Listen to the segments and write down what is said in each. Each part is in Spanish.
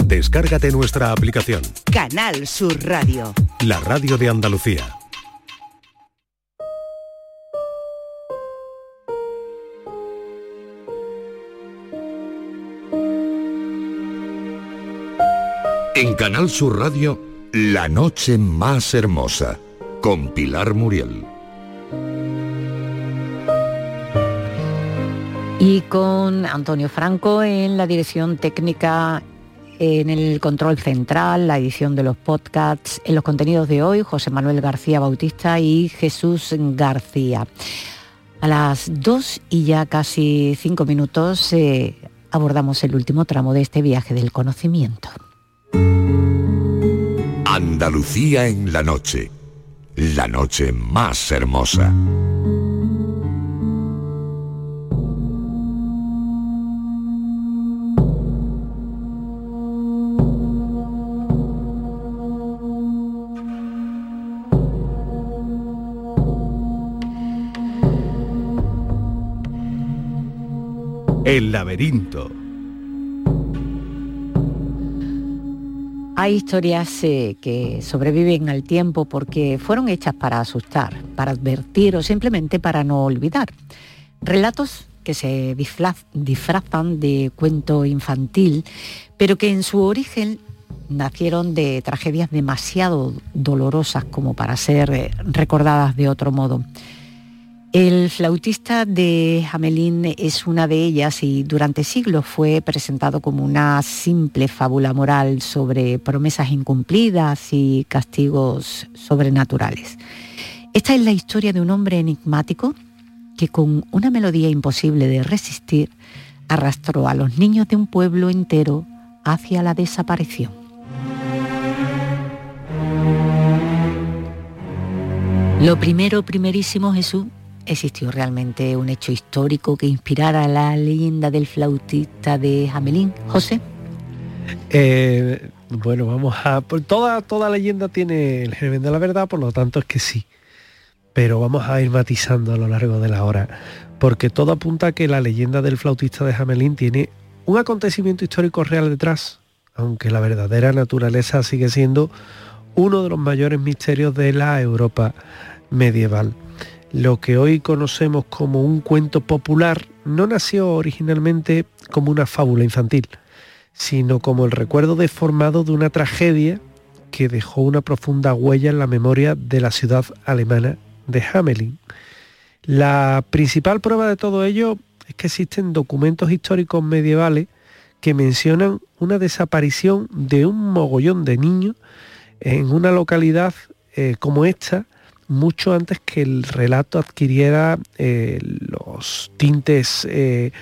Descárgate nuestra aplicación. Canal Sur Radio. La radio de Andalucía. En Canal Sur Radio, La noche más hermosa, con Pilar Muriel. Y con Antonio Franco en la dirección técnica, en el control central, la edición de los podcasts, en los contenidos de hoy, José Manuel García Bautista y Jesús García. A las 2 y ya casi 5 minutos abordamos el último tramo de este viaje del conocimiento. Andalucía en la noche más hermosa. El laberinto. Hay historias que sobreviven al tiempo porque fueron hechas para asustar, para advertir o simplemente para no olvidar. Relatos que se disfrazan de cuento infantil, pero que en su origen nacieron de tragedias demasiado dolorosas como para ser recordadas de otro modo. El flautista de Hamelín es una de ellas y durante siglos fue presentado como una simple fábula moral sobre promesas incumplidas y castigos sobrenaturales. Esta es la historia de un hombre enigmático que con una melodía imposible de resistir arrastró a los niños de un pueblo entero hacia la desaparición. Lo primerísimo, Jesús, ¿existió realmente un hecho histórico que inspirara la leyenda del flautista de Hamelín, José? Bueno, vamos a... Toda leyenda tiene el germen de la verdad, por lo tanto es que sí. Pero vamos a ir matizando a lo largo de la hora, porque todo apunta a que la leyenda del flautista de Hamelín tiene un acontecimiento histórico real detrás, aunque la verdadera naturaleza sigue siendo uno de los mayores misterios de la Europa medieval. Lo que hoy conocemos como un cuento popular no nació originalmente como una fábula infantil, sino como el recuerdo deformado de una tragedia que dejó una profunda huella en la memoria de la ciudad alemana de Hamelin. La principal prueba de todo ello es que existen documentos históricos medievales que mencionan una desaparición de un mogollón de niños en una localidad como esta, mucho antes que el relato adquiriera los tintes de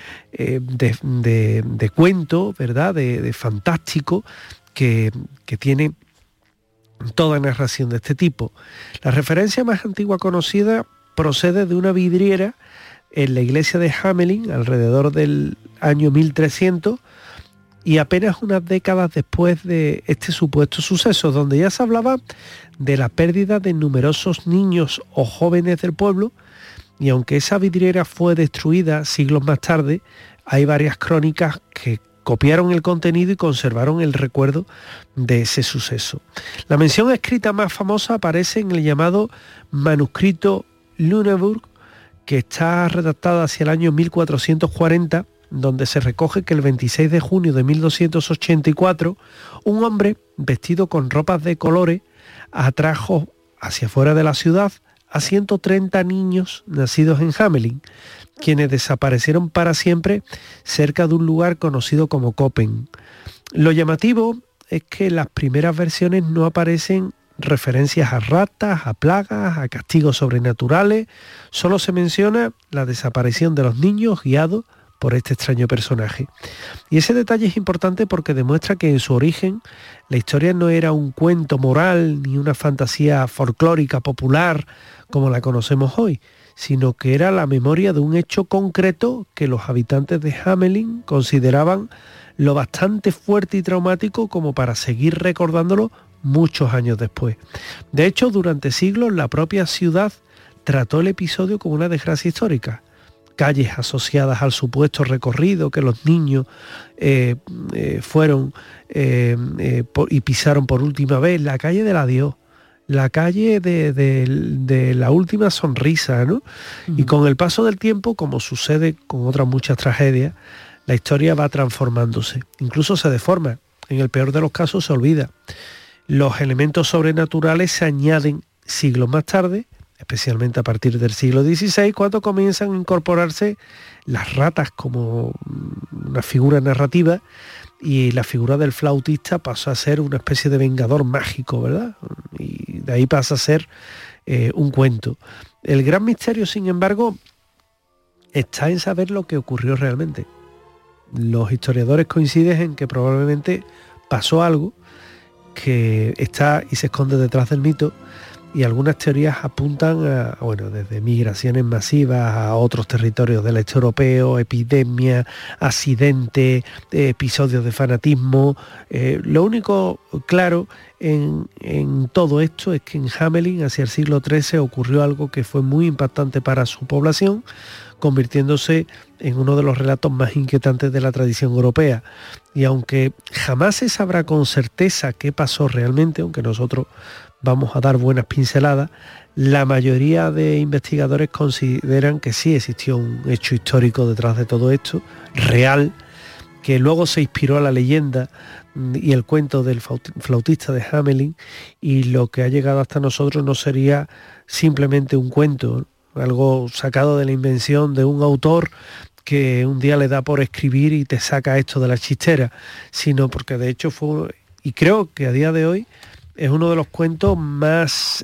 cuento, ¿verdad? De fantástico que tiene toda narración de este tipo. La referencia más antigua conocida procede de una vidriera en la iglesia de Hamelin alrededor del año 1300 y apenas unas décadas después de este supuesto suceso, donde ya se hablaba de la pérdida de numerosos niños o jóvenes del pueblo, y aunque esa vidriera fue destruida siglos más tarde, hay varias crónicas que copiaron el contenido y conservaron el recuerdo de ese suceso. La mención escrita más famosa aparece en el llamado manuscrito Lüneburg, que está redactado hacia el año 1440, donde se recoge que el 26 de junio de 1284, un hombre vestido con ropas de colores atrajo hacia afuera de la ciudad a 130 niños nacidos en Hamelin, quienes desaparecieron para siempre cerca de un lugar conocido como Koppen. Lo llamativo es que en las primeras versiones no aparecen referencias a ratas, a plagas, a castigos sobrenaturales, solo se menciona la desaparición de los niños guiados por este extraño personaje. Y ese detalle es importante porque demuestra que en su origen la historia no era un cuento moral ni una fantasía folclórica popular como la conocemos hoy, sino que era la memoria de un hecho concreto que los habitantes de Hamelin consideraban lo bastante fuerte y traumático como para seguir recordándolo muchos años después. De hecho, durante siglos la propia ciudad trató el episodio como una desgracia histórica. calles asociadas al supuesto recorrido que los niños fueron y pisaron por última vez, la calle del adiós, la calle de la última sonrisa, ¿no? Y con el paso del tiempo, como sucede con otras muchas tragedias, la historia va transformándose, incluso se deforma, en el peor de los casos se olvida. Los elementos sobrenaturales se añaden siglos más tarde, especialmente a partir del siglo XVI, cuando comienzan a incorporarse las ratas como una figura narrativa, y la figura del flautista pasa a ser una especie de vengador mágico, ¿verdad? Y de ahí pasa a ser un cuento. El gran misterio, sin embargo, está en saber lo que ocurrió realmente. Los historiadores coinciden en que probablemente pasó algo que está y se esconde detrás del mito, y algunas teorías apuntan a, bueno, desde migraciones masivas a otros territorios del este europeo, epidemias, accidentes, episodios de fanatismo. Lo único claro en todo esto es que en Hamelin, hacia el siglo XIII, ocurrió algo que fue muy impactante para su población, convirtiéndose en uno de los relatos más inquietantes de la tradición europea. Y aunque jamás se sabrá con certeza qué pasó realmente, aunque nosotros vamos a dar buenas pinceladas, la mayoría de investigadores consideran que sí existió un hecho histórico detrás de todo esto, real, que luego se inspiró a la leyenda y el cuento del flautista de Hamelin, y lo que ha llegado hasta nosotros no sería simplemente un cuento, algo sacado de la invención de un autor que un día le da por escribir y te saca esto de la chistera, sino porque de hecho fue, y creo que a día de hoy es uno de los cuentos más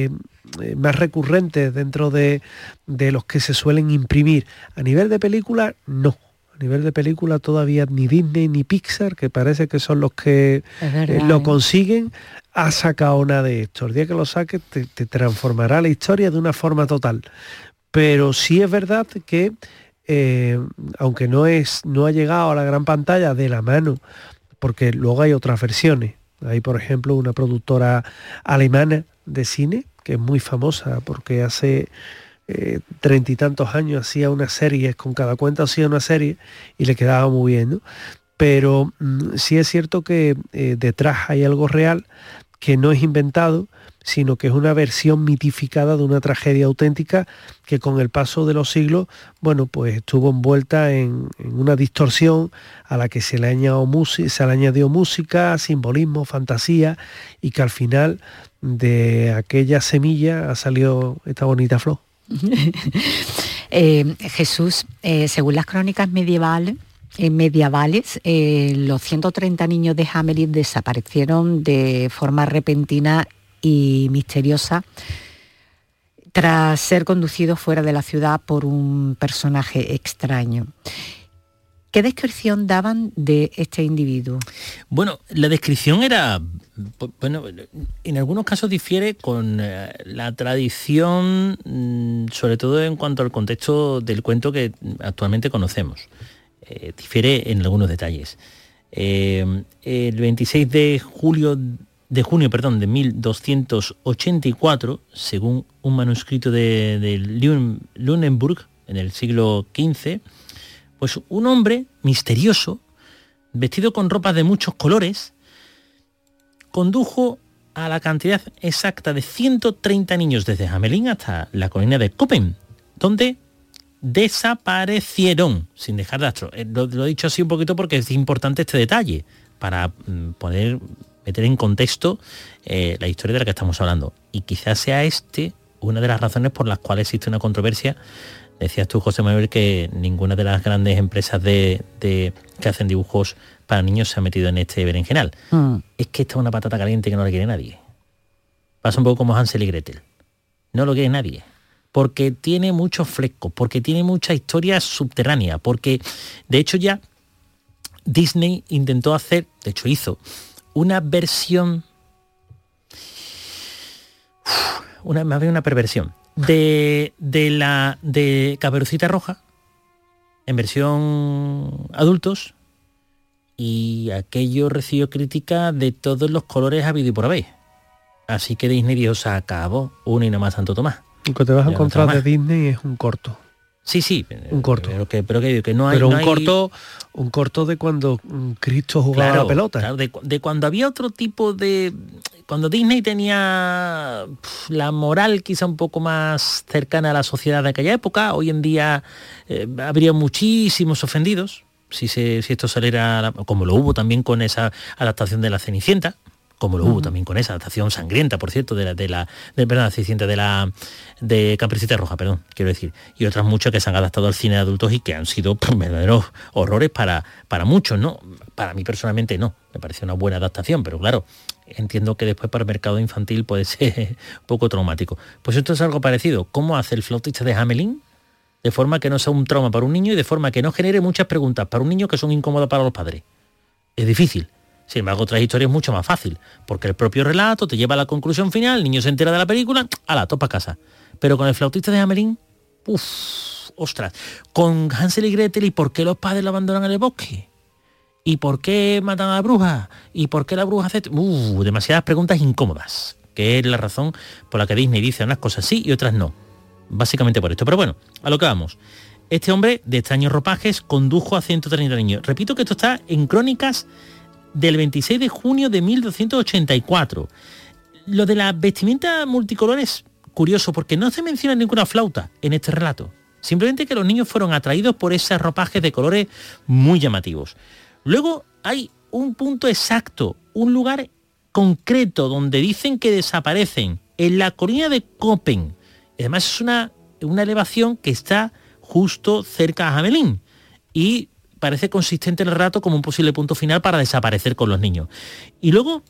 recurrentes dentro de los que se suelen imprimir. A nivel de película, no. A nivel de película todavía ni Disney ni Pixar, que parece que son los que lo consiguen, ha sacado nada de esto. El día que lo saques te transformará la historia de una forma total. Pero sí es verdad que, aunque no ha llegado a la gran pantalla de la mano, porque luego hay otras versiones. Hay, por ejemplo, una productora alemana de cine que es muy famosa porque hace 30 y tantos años hacía unas series, con cada cuento hacía una serie y le quedaba muy bien, ¿no? Pero sí es cierto que detrás hay algo real que no es inventado, sino que es una versión mitificada de una tragedia auténtica que con el paso de los siglos, bueno, pues estuvo envuelta en una distorsión a la que se le añadió música, simbolismo, fantasía, y que al final de aquella semilla ha salido esta bonita flor. Jesús, según las crónicas medievales, los 130 niños de Hamelin desaparecieron de forma repentina y misteriosa tras ser conducidos fuera de la ciudad por un personaje extraño. ¿Qué descripción daban de este individuo? Bueno, la descripción era, bueno, en algunos casos difiere con la tradición, sobre todo en cuanto al contexto del cuento que actualmente conocemos. Difiere en algunos detalles. El 26 de junio de 1284, según un manuscrito de Lunenburg en el siglo XV, pues un hombre misterioso, vestido con ropas de muchos colores, condujo a la cantidad exacta de 130 niños desde Hamelin hasta la colina de Koppen, donde desaparecieron sin dejar rastro. Lo he dicho así un poquito porque es importante este detalle para poder meter en contexto la historia de la que estamos hablando. Y quizás sea una de las razones por las cuales existe una controversia. Decías tú, José Manuel, que ninguna de las grandes empresas que hacen dibujos para niños se ha metido en este berenjenal. Es que esta es una patata caliente que no la quiere nadie. Pasa un poco como Hansel y Gretel. No lo quiere nadie. Porque tiene muchos flecos, porque tiene mucha historia subterránea, porque de hecho ya Disney intentó hacer, de hecho hizo, una versión, más bien una perversión, de Caperucita Roja, en versión adultos, y aquello recibió crítica de todos los colores habido y por haber. Así que Disney dijo, se acabó, una y no más Santo Tomás. Lo que te vas a encontrar de Disney es un corto. Sí, un corto. Pero no hay... Pero no un corto de cuando Cristo jugaba a la pelota. Claro, de cuando había otro tipo de... Cuando Disney tenía la moral quizá un poco más cercana a la sociedad de aquella época. Hoy en día habría muchísimos ofendidos si esto saliera, como lo hubo también con esa adaptación de La Cenicienta, como lo hubo también con esa adaptación sangrienta, por cierto, La Cenicienta de Caperucita Roja, perdón, quiero decir, y otras muchas que se han adaptado al cine de adultos y que han sido verdaderos horrores para muchos, ¿no? Para mí personalmente no, me pareció una buena adaptación, pero claro, entiendo que después para el mercado infantil puede ser un poco traumático. Pues esto es algo parecido. ¿Cómo hace el flautista de Hamelin? De forma que no sea un trauma para un niño y de forma que no genere muchas preguntas para un niño que son incómodas para los padres. Es difícil. Sin embargo, otras historias es mucho más fácil, porque el propio relato te lleva a la conclusión final, el niño se entera de la película, ¡hala, topa casa! Pero con el flautista de Hamelin, ostras, con Hansel y Gretel, ¿y por qué los padres lo abandonan en el bosque? ¿Y por qué matan a la bruja? ¿Y por qué la bruja hace...? Demasiadas preguntas incómodas, que es la razón por la que Disney dice unas cosas sí y otras no. Básicamente por esto. Pero bueno, a lo que vamos. Este hombre de extraños ropajes condujo a 130 niños. Repito que esto está en Crónicas del 26 de junio de 1284. Lo de la vestimenta multicolor es curioso porque no se menciona ninguna flauta en este relato. Simplemente que los niños fueron atraídos por esos ropajes de colores muy llamativos. Luego hay un punto exacto, un lugar concreto donde dicen que desaparecen, en la colina de Copen. Además es una elevación que está justo cerca a Hamelin y parece consistente el relato como un posible punto final para desaparecer con los niños. Y luego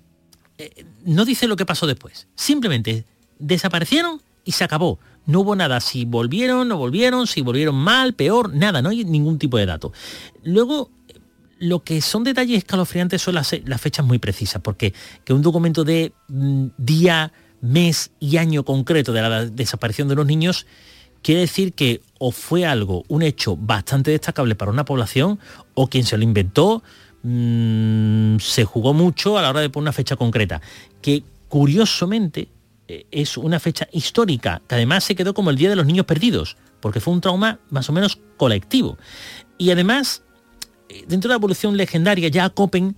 no dice lo que pasó después. Simplemente desaparecieron y se acabó. No hubo nada, si volvieron, no volvieron, si volvieron mal, peor, nada, no hay ningún tipo de dato. Luego, lo que son detalles escalofriantes son las fechas muy precisas, porque que un documento de día, mes y año concreto de la desaparición de los niños quiere decir que o fue un hecho bastante destacable para una población, o quien se lo inventó se jugó mucho a la hora de poner una fecha concreta, que curiosamente es una fecha histórica, que además se quedó como el Día de los Niños Perdidos, porque fue un trauma más o menos colectivo. Y además, dentro de la evolución legendaria, ya a Copen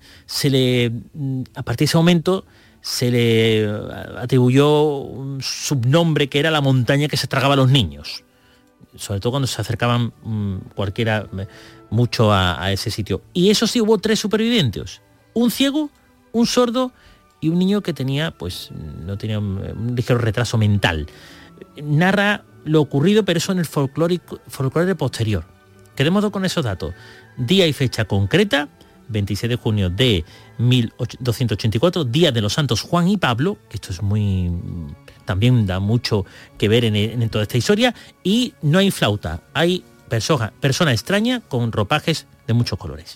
a partir de ese momento, se le atribuyó un subnombre que era la montaña que se tragaba a los niños, sobre todo cuando se acercaban cualquiera mucho a ese sitio. Y eso sí, hubo 3 supervivientes, un ciego, un sordo y un niño que tenía un ligero retraso mental. Narra lo ocurrido, pero eso en el folclore posterior. Quedémonos con esos datos. Día y fecha concreta, 26 de junio de 1284, Día de los Santos Juan y Pablo, que esto es también da mucho que ver en toda esta historia, y no hay flauta, hay persona extraña con ropajes de muchos colores.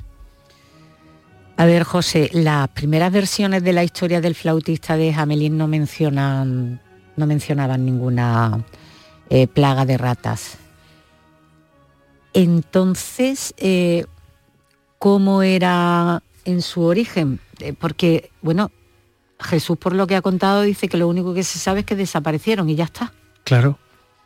A ver, José, las primeras versiones de la historia del flautista de Hamelin no mencionaban ninguna plaga de ratas. Entonces, ¿cómo era en su origen? Porque, bueno, Jesús, por lo que ha contado, dice que lo único que se sabe es que desaparecieron y ya está. Claro.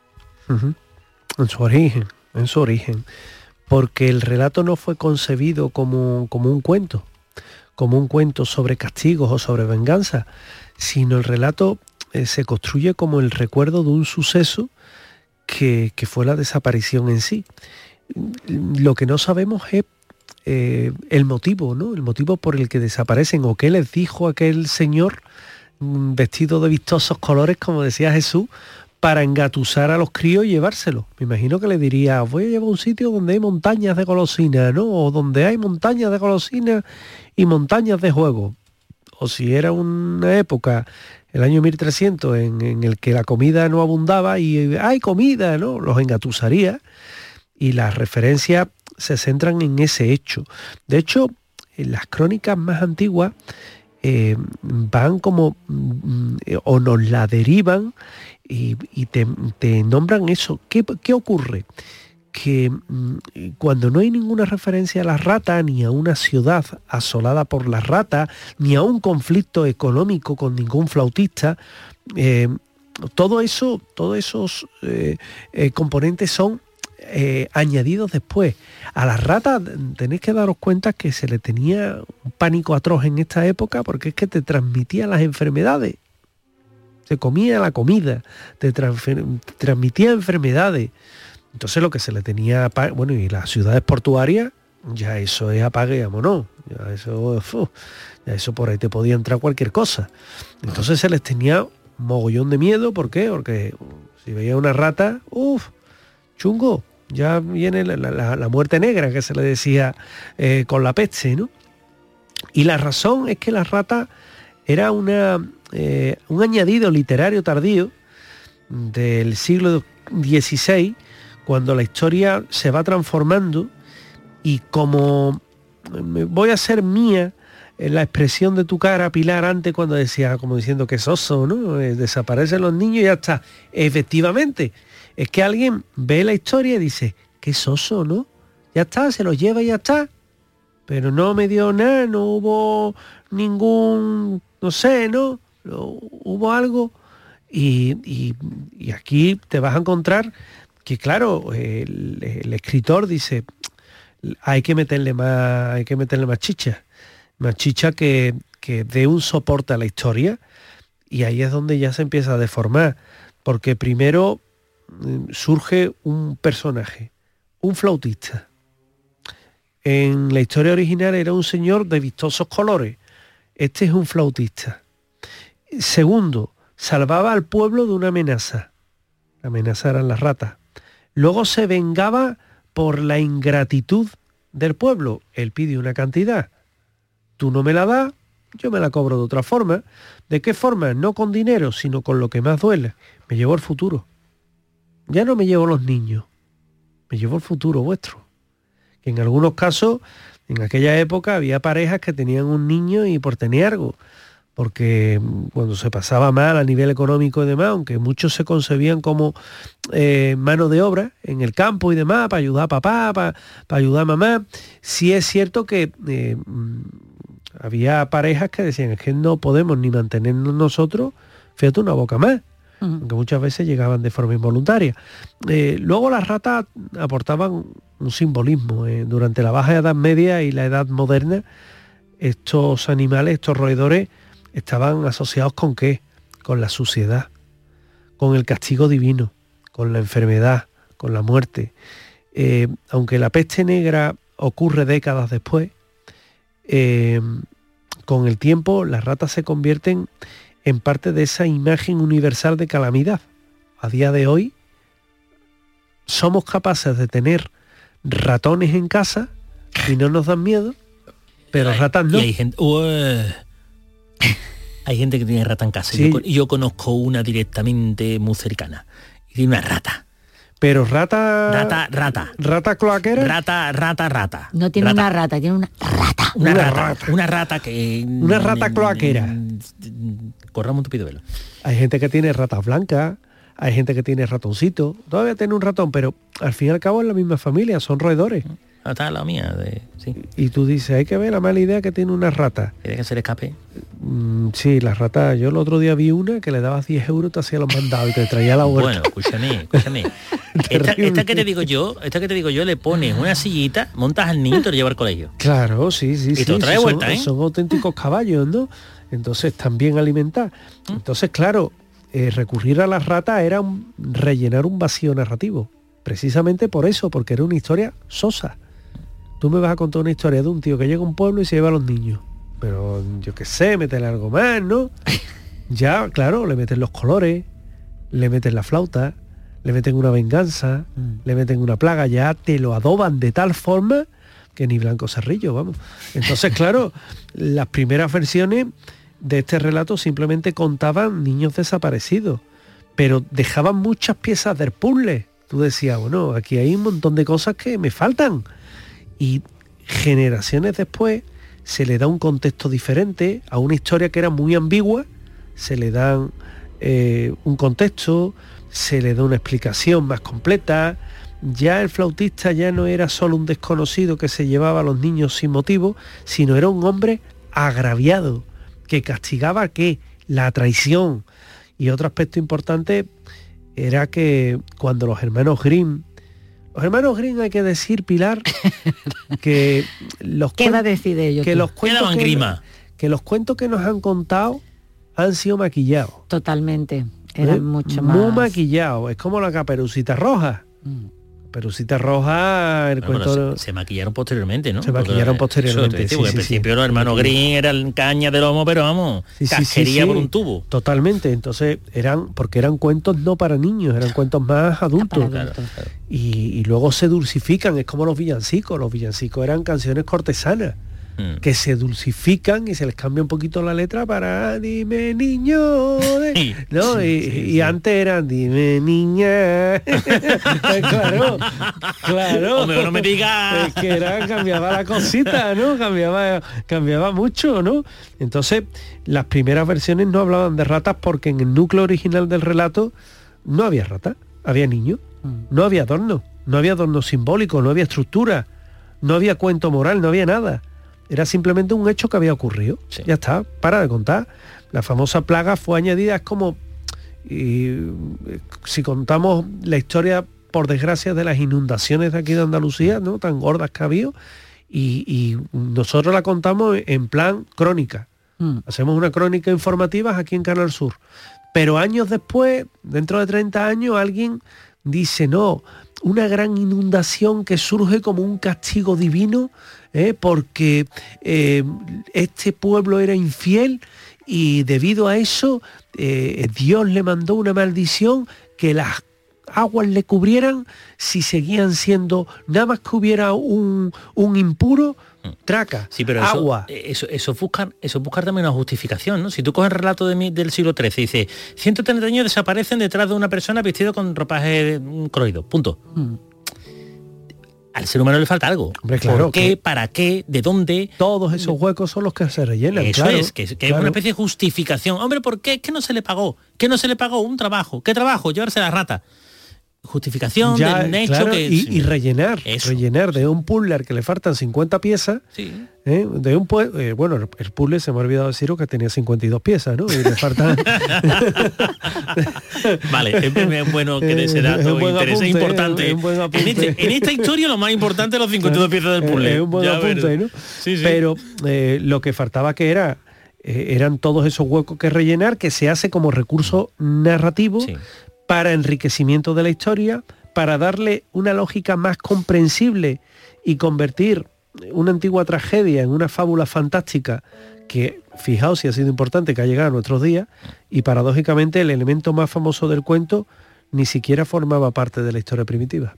En su origen. Porque el relato no fue concebido como un cuento sobre castigos o sobre venganza, sino el relato se construye como el recuerdo de un suceso que fue la desaparición en sí. Lo que no sabemos es el motivo, ¿no? El motivo por el que desaparecen, o qué les dijo aquel señor vestido de vistosos colores, como decía Jesús, para engatusar a los críos y llevárselos. Me imagino que le diría: voy a llevar a un sitio donde hay montañas de golosinas, ¿no? O donde hay montañas de golosinas y montañas de juego. O si era una época, el año 1300, en el que la comida no abundaba y hay comida, ¿no? Los engatusaría, y las referencias se centran en ese hecho. De hecho, en las crónicas más antiguas van como o nos la derivan y te nombran eso. ¿Qué ocurre? Que cuando no hay ninguna referencia a las ratas, ni a una ciudad asolada por las ratas, ni a un conflicto económico con ningún flautista, todos esos componentes son añadidos después. A las ratas tenéis que daros cuenta que se le tenía un pánico atroz en esta época porque es que te transmitía las enfermedades. Se comía la comida, te transmitía enfermedades. Entonces lo que se le tenía, bueno, y las ciudades portuarias, ya eso es apague y vámonos. Ya eso por ahí te podía entrar cualquier cosa. Entonces se les tenía mogollón de miedo. ¿Por qué? Porque si veía una rata, chungo, ya viene la muerte negra que se le decía con la peste, ¿no? Y la razón es que la rata era un añadido literario tardío del siglo XVI, cuando la historia se va transformando y como voy a hacer mía la expresión de tu cara, Pilar, antes cuando decía, como diciendo que soso, ¿no? Desaparecen los niños y ya está. Efectivamente, es que alguien ve la historia y dice, qué soso, ¿no? Ya está, se los lleva y ya está. Pero no me dio nada, no hubo ningún, no sé, ¿no? Hubo algo. Y aquí te vas a encontrar que, claro, el escritor dice, hay que meterle más chicha. Más chicha que dé un soporte a la historia, y ahí es donde ya se empieza a deformar, porque primero surge un personaje, un flautista. En la historia original era un señor de vistosos colores, este es un flautista. Segundo, salvaba al pueblo de una amenaza, la amenaza eran las ratas. Luego se vengaba por la ingratitud del pueblo, él pide una cantidad, tú no me la das, yo me la cobro de otra forma. ¿De qué forma? No con dinero, sino con lo que más duele. Me llevo el futuro. Ya no me llevo los niños, me llevo el futuro vuestro. Que en algunos casos, en aquella época, había parejas que tenían un niño y por tener algo, porque cuando se pasaba mal a nivel económico y demás, aunque muchos se concebían como mano de obra en el campo y demás, para ayudar a papá, para ayudar a mamá, sí es cierto que había parejas que decían, es que no podemos ni mantenernos nosotros, fíjate, una boca más, aunque muchas veces llegaban de forma involuntaria. Luego las ratas aportaban un simbolismo. Durante la Baja Edad Media y la Edad Moderna, estos animales, estos roedores, estaban asociados ¿con qué? Con la suciedad, con el castigo divino, con la enfermedad, con la muerte. Aunque la peste negra ocurre décadas después, con el tiempo las ratas se convierten en parte de esa imagen universal de calamidad. A día de hoy somos capaces de tener ratones en casa y no nos dan miedo, pero ratas no. Y hay gente que tiene rata en casa. Sí. Yo conozco una directamente muy cercana y tiene una rata. Pero rata cloaquera. Rata. No tiene Rata. una rata, tiene una rata. Una rata que... Una rata cloaquera. Corramos un tupido velo. Hay gente que tiene ratas blancas, hay gente que tiene ratoncito. Todavía tiene un ratón, pero al fin y al cabo es la misma familia, son roedores. Está la mía, sí. Y tú dices, hay que ver la mala idea que tiene una rata. ¿Quiere que se le escape? Sí, las ratas, yo el otro día vi una que le dabas 10 euros, te hacía los mandados y te traía la huerta. Bueno, escúchame. esta que te digo yo, le pones una sillita, montas al niño y te lo llevas al colegio. Claro, sí. Y te lo trae vuelta, son auténticos caballos, ¿no? Entonces también alimentar. Entonces, claro, recurrir a las ratas era rellenar un vacío narrativo. Precisamente por eso, porque era una historia sosa. Tú me vas a contar una historia de un tío que llega a un pueblo y se lleva a los niños. Pero yo qué sé, métele algo más, ¿no? Ya, claro, le meten los colores, le meten la flauta, le meten una venganza, le meten una plaga, ya te lo adoban de tal forma que ni Blanco Cerrillo, vamos. Entonces, claro, las primeras versiones de este relato simplemente contaban niños desaparecidos, pero dejaban muchas piezas del puzzle. Tú decías, bueno, aquí hay un montón de cosas que me faltan. Y generaciones después se le da un contexto diferente a una historia que era muy ambigua, se le da un contexto, se le da una explicación más completa. Ya el flautista ya no era solo un desconocido que se llevaba a los niños sin motivo, sino era un hombre agraviado, que castigaba ¿qué? La traición. Y otro aspecto importante era que cuando los hermanos Grimm Los hermanos Grimm, hay que decir, Pilar, que los ¿Qué va a decir de ellos? que tú? los cuentos que los cuentos que nos han contado han sido maquillados. Totalmente. Eran mucho más... Muy maquillados. Es como la Caperucita Roja. Caperucita Roja, el cuento... se maquillaron posteriormente, ¿no? Se maquillaron posteriormente. Porque al principio los hermanos Grimm eran caña de lomo, pero vamos, casquería por un tubo. Totalmente. Entonces porque eran cuentos no para niños, eran cuentos más adultos. Claro. Y luego se dulcifican, es como los villancicos. Los villancicos eran canciones cortesanas que se dulcifican y se les cambia un poquito la letra para dime niño, ¿no? Y antes eran dime niña. claro. O mejor no me digas. Es que cambiaba la cosita, ¿no? Cambiaba mucho, ¿no? Entonces, las primeras versiones no hablaban de ratas porque en el núcleo original del relato no había ratas, había niños, no había adorno simbólico, no había estructura, no había cuento moral, no había nada. Era simplemente un hecho que había ocurrido. Sí. Ya está, para de contar. La famosa plaga fue añadida, es como... si contamos la historia, por desgracia, de las inundaciones de aquí de Andalucía, ¿no? Tan gordas que ha habido, y nosotros la contamos en plan crónica. Hacemos una crónica informativa aquí en Canal Sur. Pero años después, dentro de 30 años, alguien dice, no, una gran inundación que surge como un castigo divino, porque este pueblo era infiel y debido a eso Dios le mandó una maldición que las aguas le cubrieran si seguían siendo, nada más que hubiera un impuro, traca, sí, pero agua. Eso buscar también una justificación, ¿no? Si tú coges el relato del siglo XIII y dice 130 años desaparecen detrás de una persona vestido con ropaje croido, punto. Al ser humano le falta algo. Hombre, claro, ¿por qué? ¿Para qué? ¿De dónde? Todos esos huecos son los que se rellenan. Eso claro, es, que es una especie de justificación. Hombre, ¿por qué? ¿Qué no se le pagó? ¿Qué no se le pagó? Un trabajo. ¿Qué trabajo? Llevarse la rata. Justificación ya, de un hecho claro, que... y rellenar de un puzzle al que le faltan 50 piezas, de un bueno, el puzzle se me ha olvidado deciros que tenía 52 piezas, ¿no? Y le faltan... Vale, es bueno que ese dato es importante. En esta historia lo más importante es los 52 piezas del puzzle. Es un buen apunte, ¿no? Sí. Pero lo que faltaba que eran todos esos huecos que rellenar, que se hace como recurso narrativo, para enriquecimiento de la historia, para darle una lógica más comprensible y convertir una antigua tragedia en una fábula fantástica que, fijaos si ha sido importante, que ha llegado a nuestros días, y paradójicamente el elemento más famoso del cuento ni siquiera formaba parte de la historia primitiva.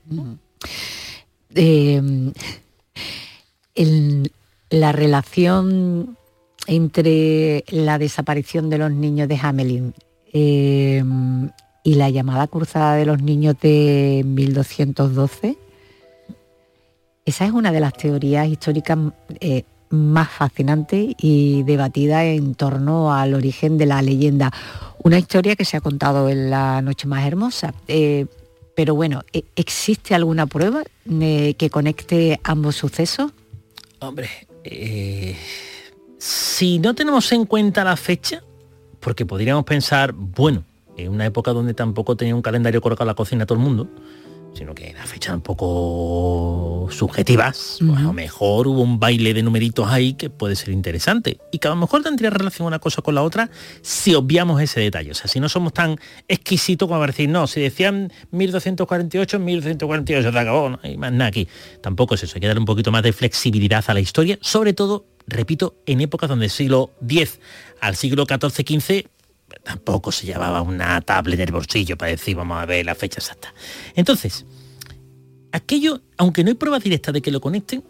La relación entre la desaparición de los niños de Hamelin y la llamada cruzada de los niños de 1212, esa es una de las teorías históricas más fascinantes y debatidas en torno al origen de la leyenda. Una historia que se ha contado en La Noche Más Hermosa. Pero bueno, ¿existe alguna prueba que conecte ambos sucesos? Hombre, si no tenemos en cuenta la fecha, porque podríamos pensar, bueno, en una época donde tampoco tenía un calendario colocado en la cocina todo el mundo, sino que las fechas un poco subjetivas, pues a lo mejor hubo un baile de numeritos ahí que puede ser interesante y que a lo mejor tendría relación una cosa con la otra si obviamos ese detalle. O sea, si no somos tan exquisitos como para decir, no, si decían 1248, 1248 se acabó, no hay más nada aquí. Tampoco es eso, hay que darle un poquito más de flexibilidad a la historia, sobre todo, repito, en épocas donde el siglo X al siglo XIV-XV tampoco se llevaba una tablet en el bolsillo para decir, vamos a ver la fecha exacta. Entonces, aquello, aunque no hay pruebas directas de que lo conecten,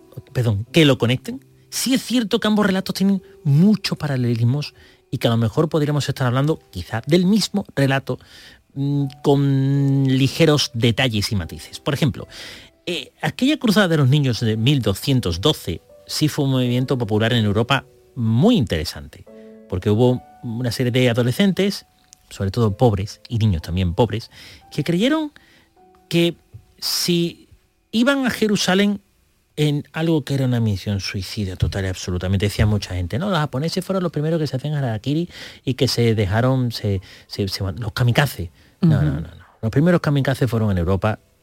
sí es cierto que ambos relatos tienen muchos paralelismos y que a lo mejor podríamos estar hablando quizá del mismo relato con ligeros detalles y matices. Por ejemplo, aquella cruzada de los niños de 1212 sí fue un movimiento popular en Europa muy interesante, porque hubo una serie de adolescentes, sobre todo pobres, y niños también pobres, que creyeron que si iban a Jerusalén en algo que era una misión suicida total y absolutamente, decía mucha gente, no, los japoneses fueron los primeros que se hacían harakiri y que se dejaron, los kamikaze. No. Los primeros kamikaze fueron en Europa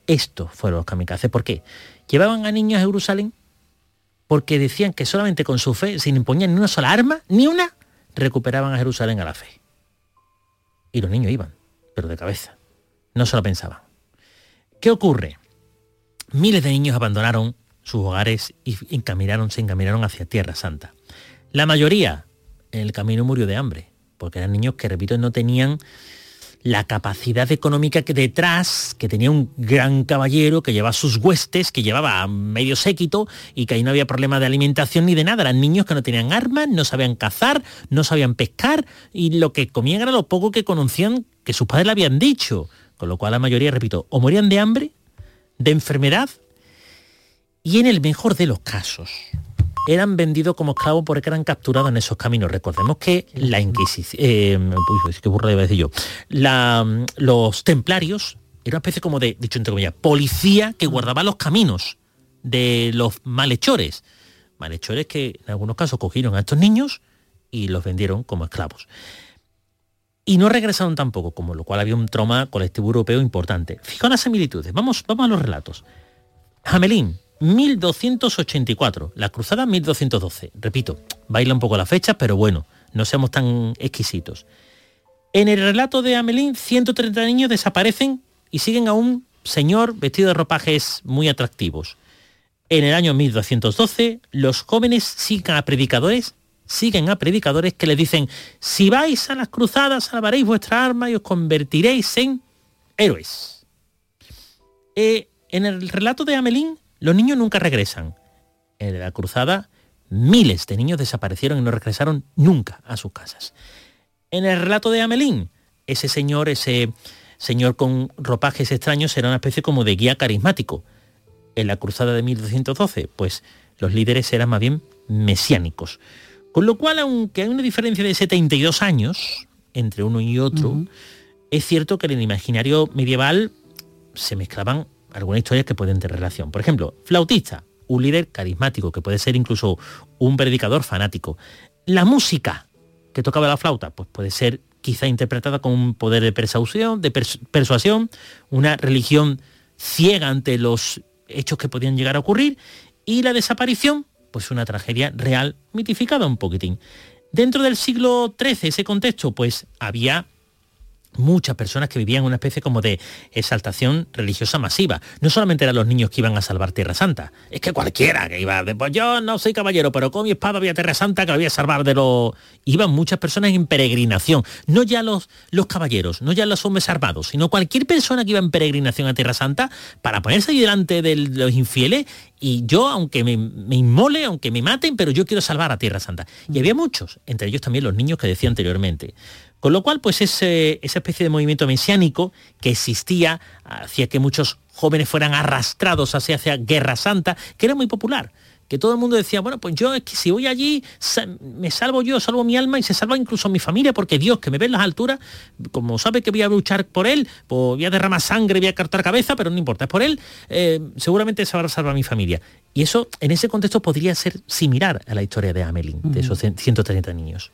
Estos fueron los kamikazes. ¿Por qué? Llevaban a niños a Jerusalén porque decían que solamente con su fe, sin empuñar ni una sola arma, ni una, recuperaban a Jerusalén a la fe. Y los niños iban, pero de cabeza. No se lo pensaban. ¿Qué ocurre? Miles de niños abandonaron sus hogares y se encaminaron hacia Tierra Santa. La mayoría en el camino murió de hambre, porque eran niños que, repito, no tenían la capacidad económica que detrás, que tenía un gran caballero que llevaba sus huestes, que llevaba medio séquito y que ahí no había problema de alimentación ni de nada. Eran niños que no tenían armas, no sabían cazar, no sabían pescar y lo que comían era lo poco que conocían que sus padres le habían dicho. Con lo cual la mayoría, repito, o morían de hambre, de enfermedad y en el mejor de los casos eran vendidos como esclavos porque eran capturados en esos caminos. Recordemos que la Inquisición, qué burra iba a decir yo, los templarios era una especie como de, dicho entre comillas, policía que guardaba los caminos de los malhechores. Malhechores que en algunos casos cogieron a estos niños y los vendieron como esclavos. Y no regresaron tampoco, como lo cual había un trauma colectivo europeo importante. Fijaos las similitudes, vamos a los relatos. Hamelín, 1284, la cruzada 1212. Repito, baila un poco la fecha, pero bueno, no seamos tan exquisitos. En el relato de Hamelín, 130 niños desaparecen y siguen a un señor vestido de ropajes muy atractivos. En el año 1212, los jóvenes siguen a predicadores que les dicen: si vais a las cruzadas, salvaréis vuestra arma y os convertiréis en héroes. En el relato de Hamelín, los niños nunca regresan. En la cruzada, miles de niños desaparecieron y no regresaron nunca a sus casas. En el relato de Hamelín, ese señor con ropajes extraños era una especie como de guía carismático. En la cruzada de 1212, pues los líderes eran más bien mesiánicos. Con lo cual, aunque hay una diferencia de 72 años entre uno y otro, es cierto que en el imaginario medieval se mezclaban algunas historias que pueden tener relación. Por ejemplo, flautista, un líder carismático, que puede ser incluso un predicador fanático. La música que tocaba la flauta, pues puede ser quizá interpretada con un poder de persuasión, una religión ciega ante los hechos que podían llegar a ocurrir, y la desaparición, pues una tragedia real mitificada un poquitín. Dentro del siglo XIII, ese contexto, pues había muchas personas que vivían una especie como de exaltación religiosa masiva. No solamente eran los niños que iban a salvar Tierra Santa, es que cualquiera que iba, pues yo no soy caballero, pero con mi espada voy a Tierra Santa que la voy a salvar de los... Iban muchas personas en peregrinación, no ya los caballeros, no ya los hombres armados, sino cualquier persona que iba en peregrinación a Tierra Santa para ponerse ahí delante de los infieles y yo, aunque me inmole, aunque me maten, pero yo quiero salvar a Tierra Santa. Y había muchos, entre ellos también los niños que decía anteriormente. Con lo cual, pues esa especie de movimiento mesiánico que existía hacía que muchos jóvenes fueran arrastrados hacia Guerra Santa, que era muy popular. Que todo el mundo decía, bueno, pues yo es que si voy allí, me salvo yo, salvo mi alma y se salva incluso mi familia, porque Dios, que me ve en las alturas, como sabe que voy a luchar por él, pues voy a derramar sangre, voy a cortar cabeza, pero no importa, es por él, seguramente se va a salvar mi familia. Y eso, en ese contexto, podría ser similar a la historia de Hamelín, de esos 130 niños.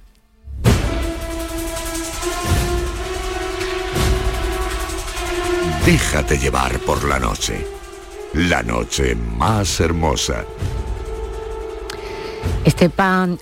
Déjate llevar por la noche más hermosa. Esteban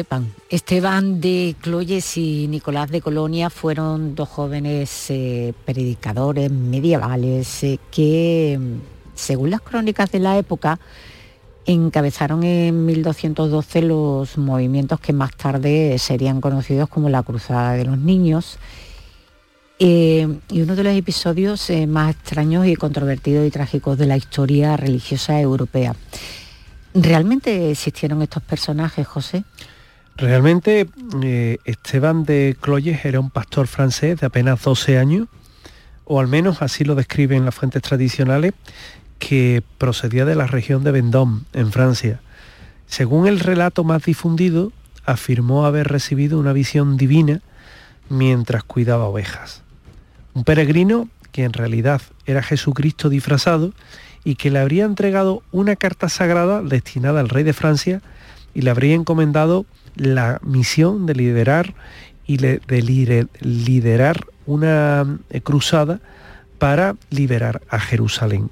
de Cloyes y Nicolás de Colonia fueron dos jóvenes predicadores medievales que, según las crónicas de la época, encabezaron en 1212 los movimientos que más tarde serían conocidos como la Cruzada de los Niños. Y uno de los episodios más extraños y controvertidos y trágicos de la historia religiosa europea. ¿Realmente existieron estos personajes, José? Realmente Esteban de Cloyes era un pastor francés de apenas 12 años, o al menos así lo describen las fuentes tradicionales, que procedía de la región de Vendôme, en Francia. Según el relato más difundido, afirmó haber recibido una visión divina mientras cuidaba ovejas. Un peregrino que en realidad era Jesucristo disfrazado y que le habría entregado una carta sagrada destinada al rey de Francia y le habría encomendado la misión de liderar una cruzada para liberar a Jerusalén.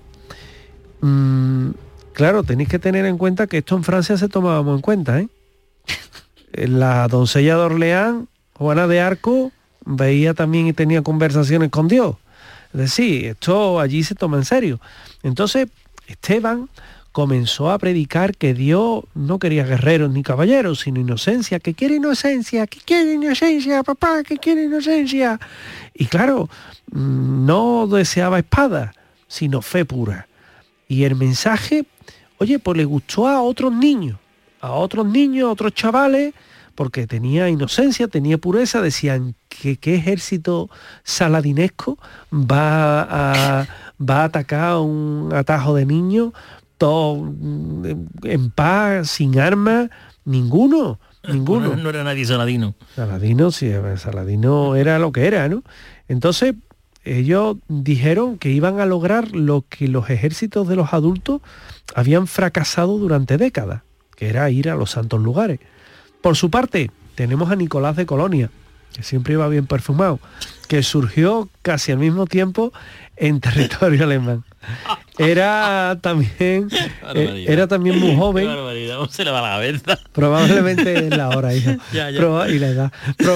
Claro, tenéis que tener en cuenta que esto en Francia se tomábamos en cuenta, ¿eh? La doncella de Orleans, Juana de Arco, veía también y tenía conversaciones con Dios. Es decir, esto allí se toma en serio. Entonces, Esteban comenzó a predicar que Dios no quería guerreros ni caballeros, sino inocencia. ¿Qué quiere inocencia? ¿Qué quiere inocencia, papá? ¿Qué quiere inocencia? Y claro, no deseaba espada, sino fe pura. Y el mensaje, oye, pues le gustó a otros niños, a otros chavales, porque tenía inocencia, tenía pureza. Decían que qué ejército saladinesco va a atacar un atajo de niños, todo en paz, sin armas, ninguno. No era nadie Saladino. Saladino, sí, Saladino era lo que era, ¿no? Entonces, ellos dijeron que iban a lograr lo que los ejércitos de los adultos habían fracasado durante décadas, que era ir a los santos lugares. Por su parte, tenemos a Nicolás de Colonia, que siempre iba bien perfumado, que surgió casi al mismo tiempo en territorio alemán. Era también muy joven. Qué barbaridad, ¿cómo se le va la cabeza? Probablemente la hora, hijo. Ya. Y la edad.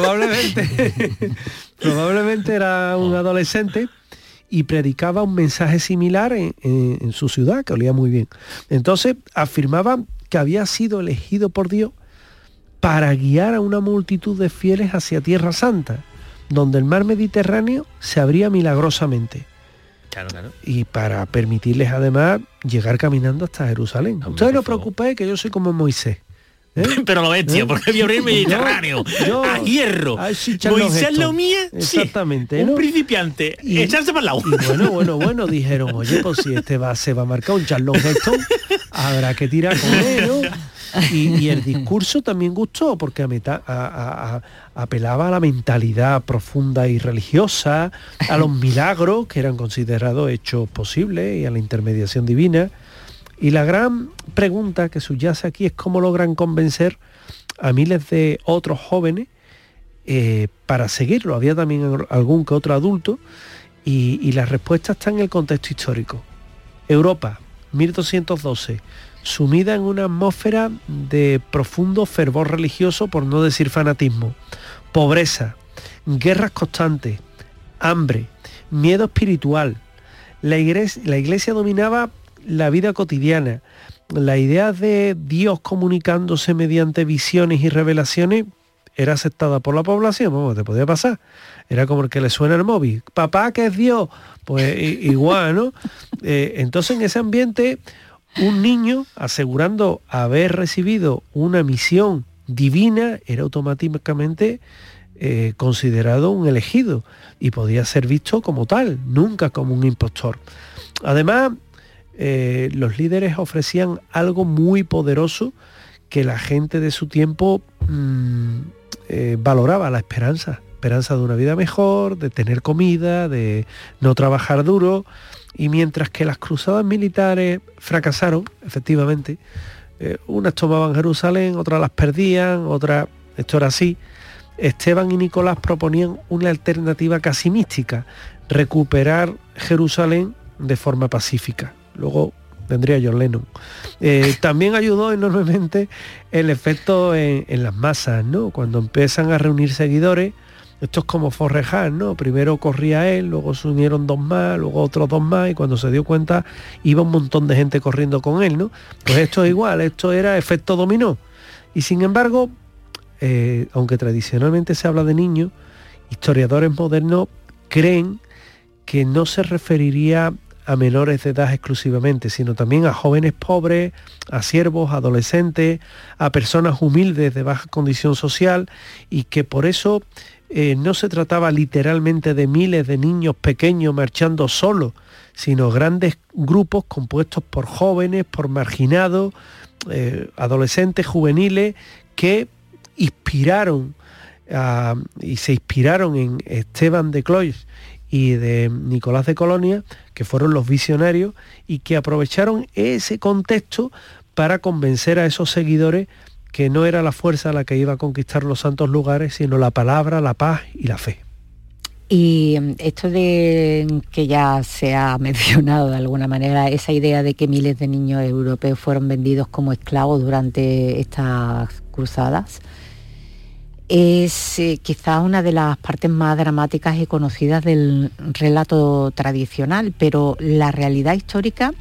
Probablemente era un adolescente y predicaba un mensaje similar en su ciudad, que olía muy bien. Entonces afirmaba que había sido elegido por Dios para guiar a una multitud de fieles hacia Tierra Santa, donde el mar Mediterráneo se abría milagrosamente. Claro. Y para permitirles además llegar caminando hasta Jerusalén. Ustedes no os preocupéis, que yo soy como Moisés. Pero lo bestia, porque voy a abrir el Mediterráneo a hierro. Moisés lo mía, exactamente, sí, ¿no? Un principiante, echarse para el lado. Y bueno, dijeron, oye, pues si se va a marcar un Charlton Heston, habrá que tirar con él, ¿no? Y el discurso también gustó, porque apelaba a la mentalidad profunda y religiosa, a los milagros que eran considerados hechos posibles y a la intermediación divina. Y la gran pregunta que subyace aquí es cómo logran convencer a miles de otros jóvenes para seguirlo. Había también algún que otro adulto, y la respuesta está en el contexto histórico. Europa, 1212, sumida en una atmósfera de profundo fervor religioso, por no decir fanatismo, pobreza, guerras constantes, hambre, miedo espiritual. La iglesia dominaba la vida cotidiana. La idea de Dios comunicándose mediante visiones y revelaciones era aceptada por la población. Vamos, te podía pasar. Era como el que le suena el móvil. Papá, ¿qué es Dios? Pues igual, ¿no? Entonces, en ese ambiente, un niño asegurando haber recibido una misión divina era automáticamente considerado un elegido y podía ser visto como tal, nunca como un impostor. Además, los líderes ofrecían algo muy poderoso que la gente de su tiempo valoraba: la esperanza de una vida mejor, de tener comida, de no trabajar duro. Y mientras que las cruzadas militares fracasaron, efectivamente, unas tomaban Jerusalén, otras las perdían, otras, esto era así, Esteban y Nicolás proponían una alternativa casi mística: recuperar Jerusalén de forma pacífica. Luego vendría John Lennon. También ayudó enormemente el efecto en las masas, ¿no? Cuando empiezan a reunir seguidores, esto es como Forreján, ¿no? Primero corría él, luego se unieron dos más, luego otros dos más, y cuando se dio cuenta iba un montón de gente corriendo con él, ¿no? Pues esto es igual, esto era efecto dominó. Y sin embargo, aunque tradicionalmente se habla de niños, historiadores modernos creen que no se referiría a menores de edad exclusivamente, sino también a jóvenes pobres, a siervos, adolescentes, a personas humildes de baja condición social, y que por eso no se trataba literalmente de miles de niños pequeños marchando solos, sino grandes grupos compuestos por jóvenes, por marginados, adolescentes, juveniles, que inspiraron y se inspiraron en Esteban de Cloyes y de Nicolás de Colonia, que fueron los visionarios y que aprovecharon ese contexto para convencer a esos seguidores que no era la fuerza la que iba a conquistar los santos lugares, sino la palabra, la paz y la fe. Y esto de que ya se ha mencionado de alguna manera, esa idea de que miles de niños europeos fueron vendidos como esclavos durante estas cruzadas, es quizá una de las partes más dramáticas y conocidas del relato tradicional, pero la realidad histórica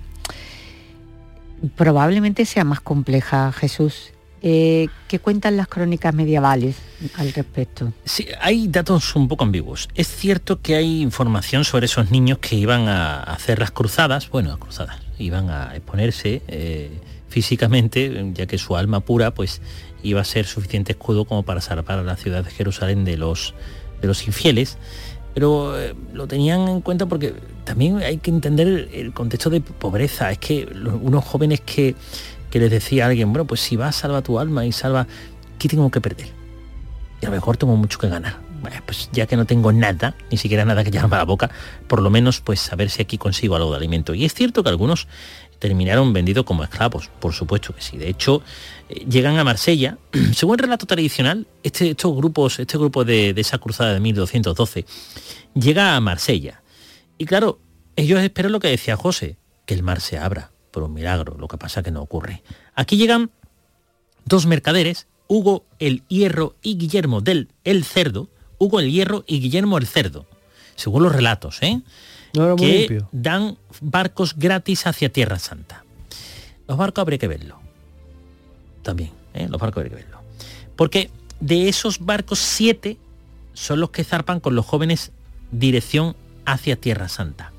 probablemente sea más compleja, Jesús. ¿Qué cuentan las crónicas medievales al respecto? Sí, hay datos un poco ambiguos. Es cierto que hay información sobre esos niños que iban a hacer las cruzadas, iban a exponerse físicamente, ya que su alma pura pues iba a ser suficiente escudo como para salvar a la ciudad de Jerusalén de los infieles, pero lo tenían en cuenta porque también hay que entender el contexto de pobreza. Es que unos jóvenes que les decía a alguien, bueno, pues si vas, salva tu alma y salva, ¿qué tengo que perder? Y a lo mejor tengo mucho que ganar. Bueno, pues ya que no tengo nada, ni siquiera nada que llevarme a la boca, por lo menos pues a ver si aquí consigo algo de alimento. Y es cierto que algunos terminaron vendidos como esclavos, por supuesto que sí. De hecho, llegan a Marsella. Según el relato tradicional, este grupo de esa cruzada de 1212 llega a Marsella. Y claro, ellos esperan lo que decía José, que el mar se abra por un milagro. Lo que pasa que no ocurre. Aquí llegan dos mercaderes, Hugo el Hierro y Guillermo el Cerdo. Hugo el Hierro y Guillermo el Cerdo, según los relatos, que dan barcos gratis hacia Tierra Santa. Los barcos habría que verlo. También, los barcos habría que verlo. Porque de esos barcos 7 son los que zarpan con los jóvenes dirección hacia Tierra Santa.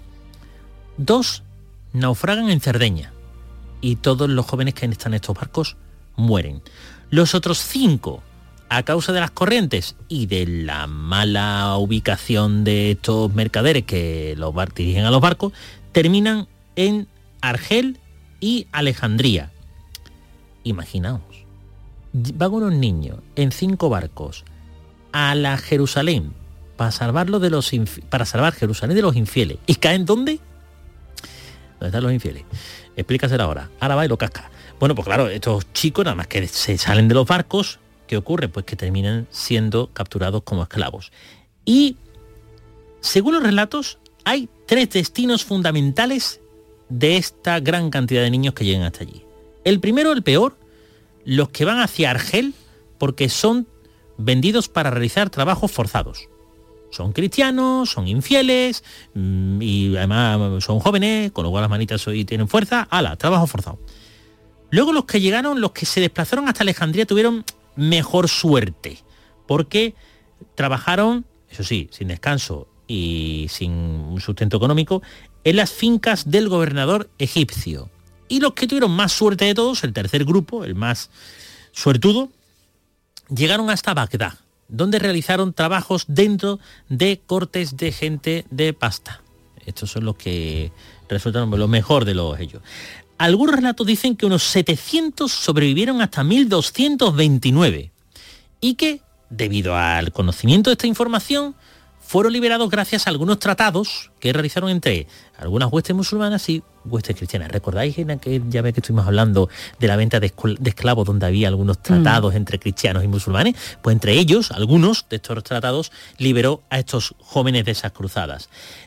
2 naufragan en Cerdeña y todos los jóvenes que están en estos barcos mueren. Los otros 5, a causa de las corrientes y de la mala ubicación de estos mercaderes que los dirigen a los barcos, terminan en Argel y Alejandría. Imaginaos, van unos niños en 5 barcos a la Jerusalén para salvar Jerusalén de los infieles. ¿Y caen dónde? ¿Dónde están los infieles? Explícaselo ahora. Ahora va y lo casca. Bueno, pues claro, estos chicos nada más que se salen de los barcos, ¿qué ocurre? Pues que terminan siendo capturados como esclavos. Y, según los relatos, hay 3 destinos fundamentales de esta gran cantidad de niños que llegan hasta allí. El primero, el peor, los que van hacia Argel, porque son vendidos para realizar trabajos forzados. Son cristianos, son infieles y además son jóvenes, con lo cual las manitas hoy tienen fuerza. ¡Hala! Trabajo forzado. Luego los que se desplazaron hasta Alejandría tuvieron mejor suerte, porque trabajaron, eso sí, sin descanso y sin un sustento económico, en las fincas del gobernador egipcio. Y los que tuvieron más suerte de todos, el tercer grupo, el más suertudo, llegaron hasta Bagdad, donde realizaron trabajos dentro de cortes de gente de pasta. Estos son los que resultaron lo mejor de ellos. Algunos relatos dicen que unos 700 sobrevivieron hasta 1229 y que, debido al conocimiento de esta información, fueron liberados gracias a algunos tratados que realizaron entre algunas huestes musulmanas y huestes cristianas. ¿Recordáis en aquel llave que estuvimos hablando de la venta de esclavos, donde había algunos tratados entre cristianos y musulmanes? Pues entre ellos, algunos de estos tratados liberó a estos jóvenes de esas cruzadas.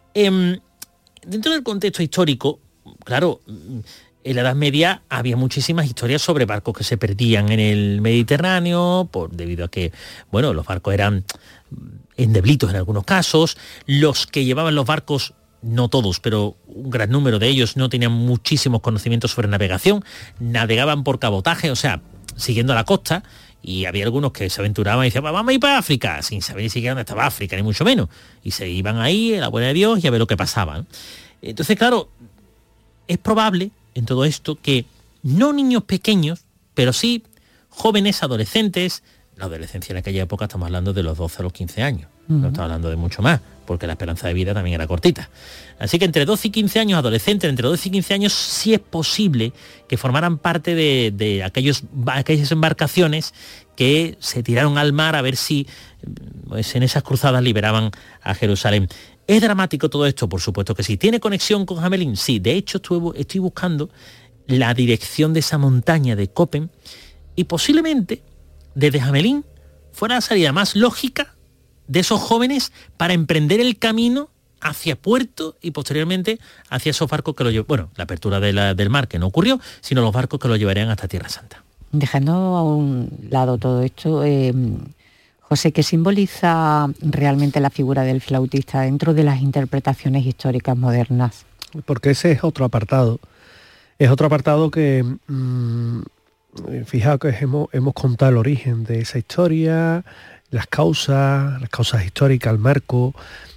Dentro del contexto histórico, claro, en la Edad Media había muchísimas historias sobre barcos que se perdían en el Mediterráneo, debido a que, bueno, los barcos eran endeblitos en algunos casos. Los que llevaban los barcos, no todos, pero un gran número de ellos, no tenían muchísimos conocimientos sobre navegación, navegaban por cabotaje, o sea, siguiendo la costa, y había algunos que se aventuraban y decían, vamos a ir para África, sin saber ni siquiera dónde estaba África, ni mucho menos, y se iban ahí, a la buena de Dios, y a ver lo que pasaba, ¿no? Entonces, claro, es probable en todo esto que no niños pequeños, pero sí jóvenes, adolescentes. La adolescencia en aquella época estamos hablando de los 12 a los 15 años. No estamos hablando de mucho más, porque la esperanza de vida también era cortita. Así que entre 12 y 15 años, adolescentes, entre 12 y 15 años, sí es posible que formaran parte de aquellas embarcaciones que se tiraron al mar a ver si pues, en esas cruzadas liberaban a Jerusalén. ¿Es dramático todo esto? Por supuesto que sí. ¿Tiene conexión con Hamelin? Sí. De hecho, estoy buscando la dirección de esa montaña de Copen y posiblemente desde Hamelin fuera la salida más lógica de esos jóvenes para emprender el camino hacia Puerto y posteriormente hacia esos barcos que lo llevan, bueno, la apertura del mar que no ocurrió, sino los barcos que lo llevarían hasta Tierra Santa. Dejando a un lado todo esto, José, ¿qué simboliza realmente la figura del flautista dentro de las interpretaciones históricas modernas? Porque ese es otro apartado. Es otro apartado que, fijaos que hemos contado el origen de esa historia, las causas históricas, el marco,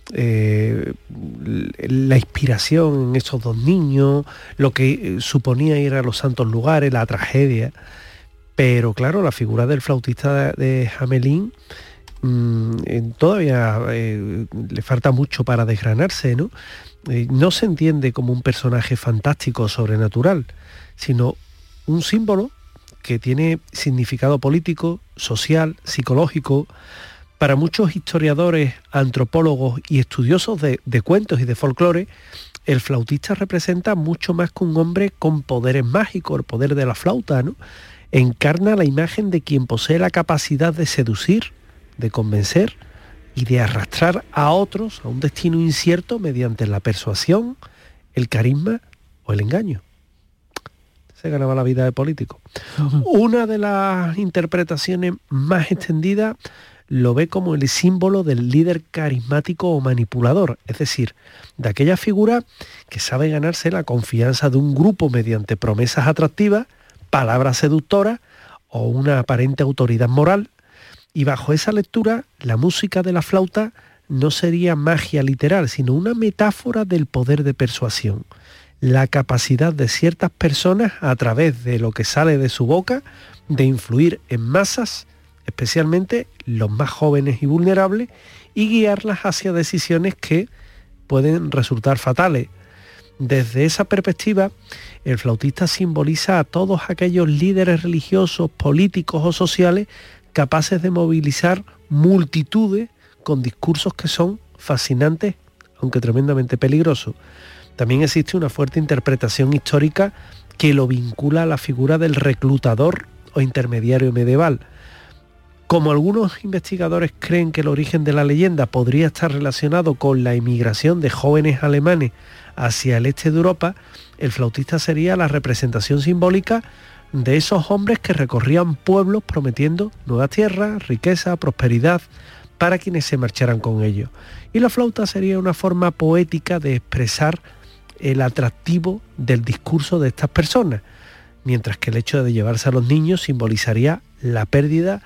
la inspiración en esos dos niños, lo que suponía ir a los santos lugares, la tragedia. Pero claro, la figura del flautista de Hamelín todavía le falta mucho para desgranarse, ¿no? No se entiende como un personaje fantástico o sobrenatural, sino un símbolo que tiene significado político, social, psicológico. Para muchos historiadores, antropólogos y estudiosos de cuentos y de folclore, el flautista representa mucho más que un hombre con poderes mágicos, el poder de la flauta, ¿no? Encarna la imagen de quien posee la capacidad de seducir, de convencer y de arrastrar a otros a un destino incierto mediante la persuasión, el carisma o el engaño. Se ganaba la vida de político. Una de las interpretaciones más extendidas lo ve como el símbolo del líder carismático o manipulador, es decir, de aquella figura que sabe ganarse la confianza de un grupo mediante promesas atractivas, palabras seductoras o una aparente autoridad moral. Y bajo esa lectura, la música de la flauta no sería magia literal, sino una metáfora del poder de persuasión, la capacidad de ciertas personas a través de lo que sale de su boca de influir en masas, especialmente los más jóvenes y vulnerables, y guiarlas hacia decisiones que pueden resultar fatales. Desde esa perspectiva, el flautista simboliza a todos aquellos líderes religiosos, políticos o sociales capaces de movilizar multitudes con discursos que son fascinantes, aunque tremendamente peligrosos. También existe una fuerte interpretación histórica que lo vincula a la figura del reclutador o intermediario medieval. Como algunos investigadores creen que el origen de la leyenda podría estar relacionado con la emigración de jóvenes alemanes hacia el este de Europa, el flautista sería la representación simbólica de esos hombres que recorrían pueblos prometiendo nuevas tierras, riqueza, prosperidad para quienes se marcharan con ellos. Y la flauta sería una forma poética de expresar el atractivo del discurso de estas personas, mientras que el hecho de llevarse a los niños simbolizaría la pérdida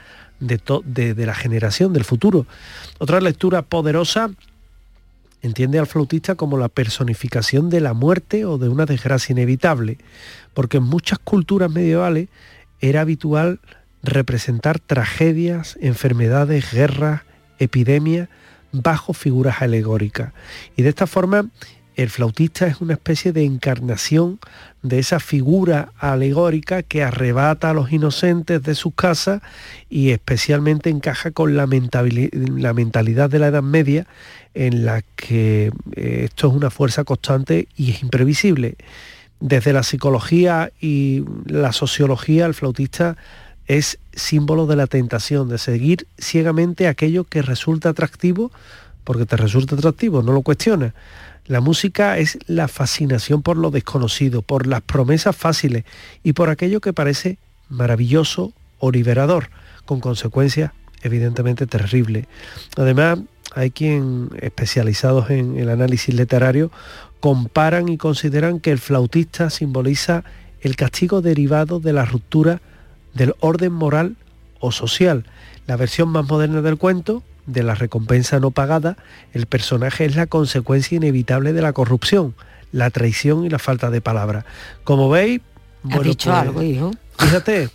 de la generación del futuro. Otra lectura poderosa entiende al flautista como la personificación de la muerte o de una desgracia inevitable, porque en muchas culturas medievales era habitual representar tragedias, enfermedades, guerras, epidemias bajo figuras alegóricas. Y de esta forma el flautista es una especie de encarnación de esa figura alegórica que arrebata a los inocentes de sus casas y especialmente encaja con la mentalidad de la Edad Media, en la que esto es una fuerza constante y es imprevisible. Desde la psicología y la sociología, el flautista es símbolo de la tentación, de seguir ciegamente aquello que resulta atractivo, porque te resulta atractivo, no lo cuestionas. La música es la fascinación por lo desconocido, por las promesas fáciles y por aquello que parece maravilloso o liberador, con consecuencias evidentemente terribles. Además, hay quien, especializados en el análisis literario, comparan y consideran que el flautista simboliza el castigo derivado de la ruptura del orden moral o social. La versión más moderna del cuento, de la recompensa no pagada, el personaje es la consecuencia inevitable de la corrupción, la traición y la falta de palabra. Como veis, ¿has dicho algo, hijo? Fíjate,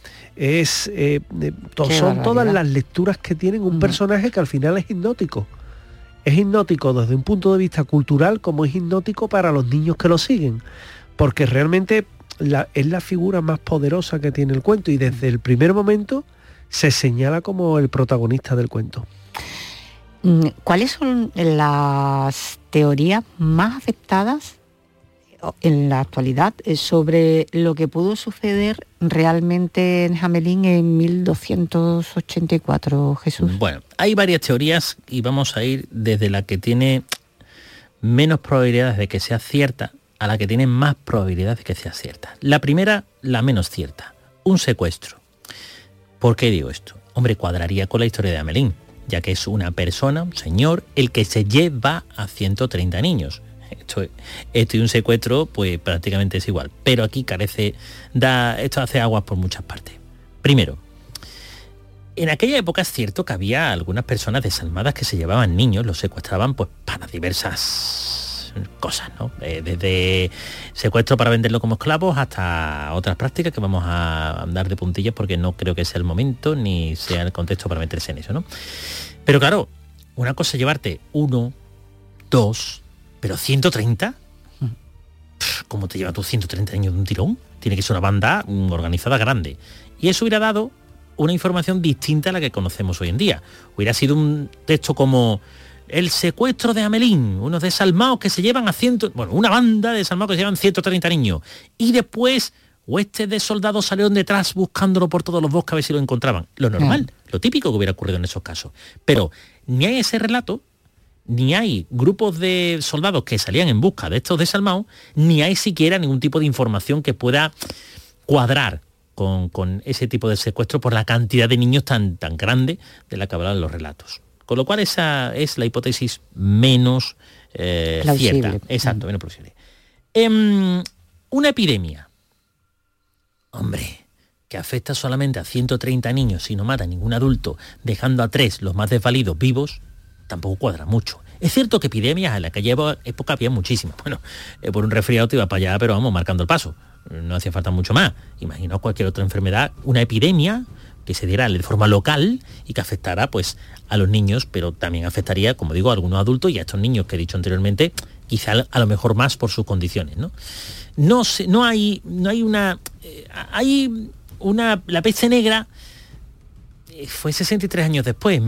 son todas las lecturas que tienen un personaje que al final es hipnótico. Es hipnótico desde un punto de vista cultural, como es hipnótico para los niños que lo siguen, porque realmente es la figura más poderosa que tiene el cuento y desde el primer momento se señala como el protagonista del cuento. ¿Cuáles son las teorías más aceptadas en la actualidad sobre lo que pudo suceder realmente en Hamelín en 1284, Jesús. Bueno, hay varias teorías y vamos a ir desde la que tiene menos probabilidades de que sea cierta a la que tiene más probabilidades de que sea cierta. La primera, la menos cierta, un secuestro. ¿Por qué digo esto? Hombre, cuadraría con la historia de Hamelín, ya que es una persona, un señor, el que se lleva a 130 niños. Esto y un secuestro, pues prácticamente es igual. Pero aquí esto hace aguas por muchas partes. Primero, en aquella época es cierto que había algunas personas desalmadas que se llevaban niños, los secuestraban pues para diversas cosas, ¿no? Desde secuestro para venderlo como esclavos hasta otras prácticas que vamos a andar de puntillas porque no creo que sea el momento ni sea el contexto para meterse en eso, ¿no? Pero claro, una cosa es llevarte 1, 2... ¿Pero 130? ¿Cómo te llevas tú 130 niños de un tirón? Tiene que ser una banda organizada grande. Y eso hubiera dado una información distinta a la que conocemos hoy en día. Hubiera sido un texto como el secuestro de Hamelín, unos desalmados que se llevan una banda de desalmados que se llevan 130 niños. Y después huestes de soldados salieron detrás buscándolo por todos los bosques a ver si lo encontraban. Lo normal, lo típico que hubiera ocurrido en esos casos. Pero ni hay ese relato, ni hay grupos de soldados que salían en busca de estos desalmados, ni hay siquiera ningún tipo de información que pueda cuadrar con ese tipo de secuestro por la cantidad de niños tan grande de la que hablan los relatos. Con lo cual esa es la hipótesis menos cierta. Exacto, menos plausible. Una epidemia. Hombre, que afecta solamente a 130 niños y no mata a ningún adulto, dejando a 3, los más desvalidos, vivos, tampoco cuadra mucho. Es cierto que epidemias en la que aquella época había muchísimas. Bueno, por un resfriado te iba para allá, pero vamos, marcando el paso. No hacía falta mucho más. Imaginaos cualquier otra enfermedad, una epidemia que se diera de forma local y que afectara pues a los niños, pero también afectaría, como digo, a algunos adultos y a estos niños que he dicho anteriormente, quizá a lo mejor más por sus condiciones, ¿no? La peste negra fue 63 años después,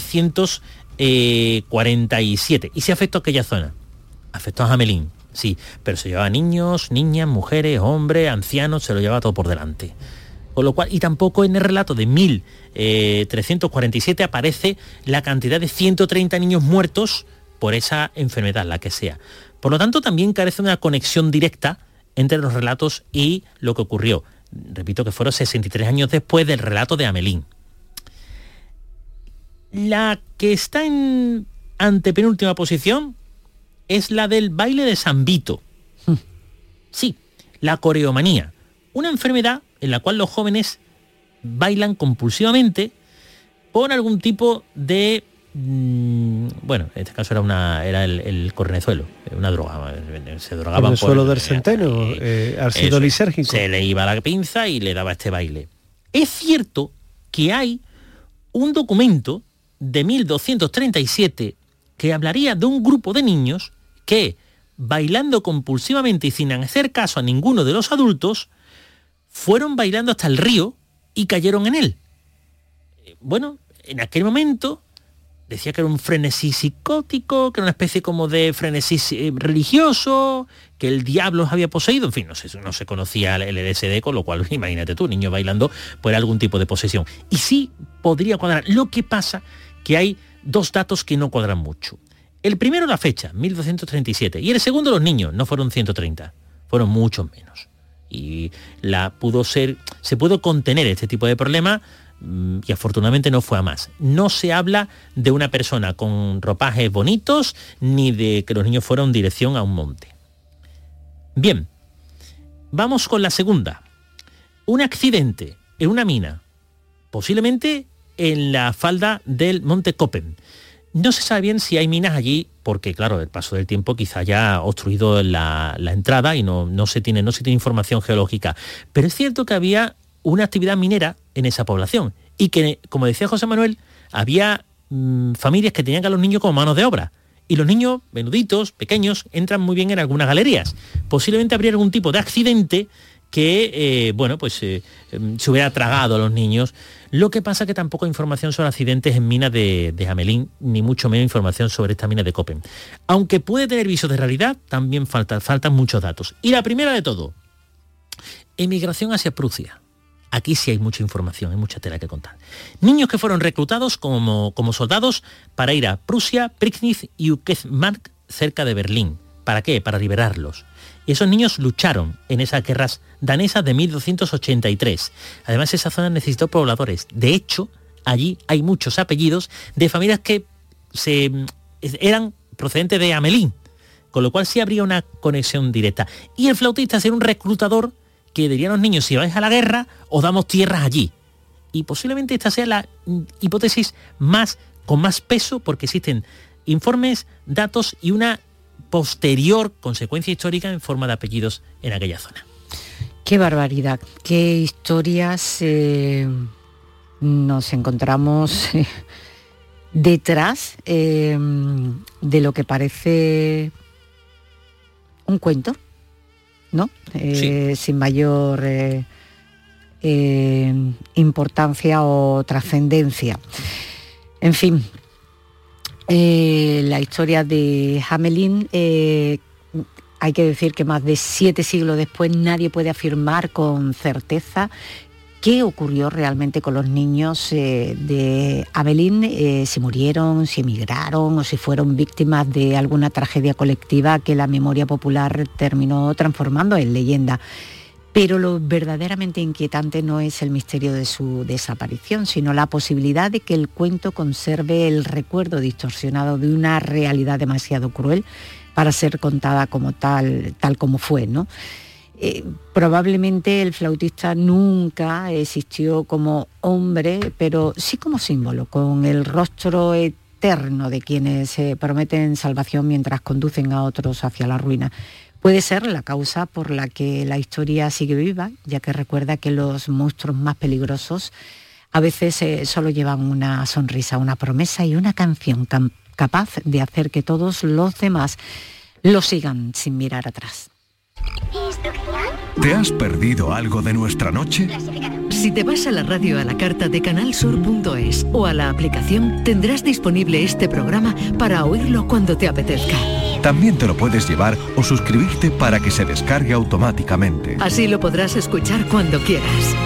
1347, y se afectó a aquella zona, afectó a Hamelín, sí, pero se llevaba niños, niñas, mujeres, hombres, ancianos, se lo llevaba todo por delante. Con lo cual, y tampoco en el relato de 1347 aparece la cantidad de 130 niños muertos por esa enfermedad, la que sea. Por lo tanto, también carece de una conexión directa entre los relatos y lo que ocurrió. Repito que fueron 63 años después del relato de Hamelín. La que está en antepenúltima posición es la del baile de San Vito. Sí, la coreomanía. Una enfermedad en la cual los jóvenes bailan compulsivamente por algún tipo de... bueno, en este caso era el cornezuelo, una droga. Se drogaban el suelo del centeno, ácido lisérgico. Se le iba la pinza y le daba este baile. Es cierto que hay un documento de 1237 que hablaría de un grupo de niños que, bailando compulsivamente y sin hacer caso a ninguno de los adultos, fueron bailando hasta el río y cayeron en él. Bueno, en aquel momento decía que era un frenesí psicótico, que era una especie como de frenesí religioso, que el diablo los había poseído, en fin, no se conocía el LSD, con lo cual, imagínate tú, niños bailando, pues era algún tipo de posesión. Y sí podría cuadrar. Lo que pasa que hay dos datos que no cuadran mucho. El primero, la fecha, 1237, y el segundo, los niños, no fueron 130, fueron muchos menos. Y se pudo contener este tipo de problema y afortunadamente no fue a más. No se habla de una persona con ropajes bonitos ni de que los niños fueron en dirección a un monte. Bien, vamos con la segunda. Un accidente en una mina, posiblemente en la falda del monte Koppen. No se sabe bien si hay minas allí, porque claro, el paso del tiempo quizá haya obstruido la entrada y no se tiene información geológica. Pero es cierto que había una actividad minera en esa población y que, como decía José Manuel, había familias que tenían a los niños como manos de obra. Y los niños, menuditos, pequeños, entran muy bien en algunas galerías. Posiblemente habría algún tipo de accidente que, se hubiera tragado a los niños. Lo que pasa que tampoco hay información sobre accidentes en minas de Hamelin, ni mucho menos información sobre esta mina de Köppen. Aunque puede tener visos de realidad, también faltan muchos datos. Y la primera de todo, emigración hacia Prusia. Aquí sí hay mucha información, hay mucha tela que contar. Niños que fueron reclutados como soldados para ir a Prusia, Prignitz y Uckermark, cerca de Berlín. ¿Para qué? Para liberarlos. Y esos niños lucharon en esas guerras danesas de 1283. Además, esa zona necesitó pobladores. De hecho, allí hay muchos apellidos de familias que eran procedentes de Hamelin, con lo cual sí habría una conexión directa. Y el flautista era un reclutador que diría a los niños: si vais a la guerra, os damos tierras allí. Y posiblemente esta sea la hipótesis con más peso, porque existen informes, datos y una posterior consecuencia histórica en forma de apellidos en aquella zona. Qué barbaridad, qué historias nos encontramos detrás de lo que parece un cuento, ¿no? Sí. Sin mayor importancia o trascendencia. En fin, la historia de Hamelin, hay que decir que más de 7 siglos después nadie puede afirmar con certeza qué ocurrió realmente con los niños de Hamelin, si murieron, si emigraron o si fueron víctimas de alguna tragedia colectiva que la memoria popular terminó transformando en leyenda. Pero lo verdaderamente inquietante no es el misterio de su desaparición, sino la posibilidad de que el cuento conserve el recuerdo distorsionado de una realidad demasiado cruel para ser contada como tal como fue, ¿no? Probablemente el flautista nunca existió como hombre, pero sí como símbolo, con el rostro eterno de quienes prometen salvación mientras conducen a otros hacia la ruina. Puede ser la causa por la que la historia sigue viva, ya que recuerda que los monstruos más peligrosos a veces solo llevan una sonrisa, una promesa y una canción capaz de hacer que todos los demás lo sigan sin mirar atrás. ¿Te has perdido algo de nuestra noche? Si te vas a la radio a la carta de canalsur.es o a la aplicación, tendrás disponible este programa para oírlo cuando te apetezca. También te lo puedes llevar o suscribirte para que se descargue automáticamente. Así lo podrás escuchar cuando quieras.